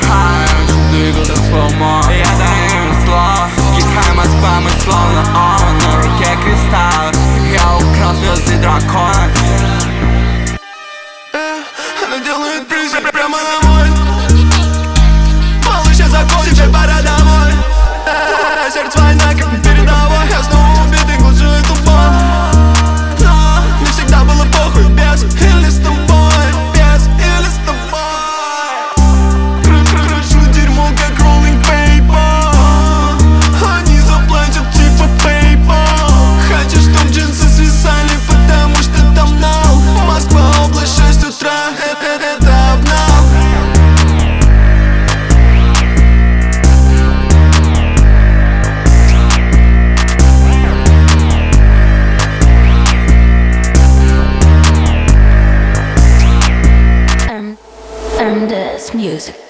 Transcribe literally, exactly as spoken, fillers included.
Двигался слоумо, я даю им слово. Китай, Москва, мы словно он. На руке кристалл, я украл звезды дракона. Она делает прыжок прямо на мой. Малыш, я закончил, тебе пора домой. Сердце война, как на передовой. Я снова убитый, глажу эту боль. Но мне всегда было похуй, без или с тобой, без или с тобой. Кру-кру-кручу дерьмо, как rolling paper. Они заплатят типа PayPal. Хочу, чтоб джинсы свисали, потому что там нал. Москва, область, шесть утра, это, это обнал. M D S Music.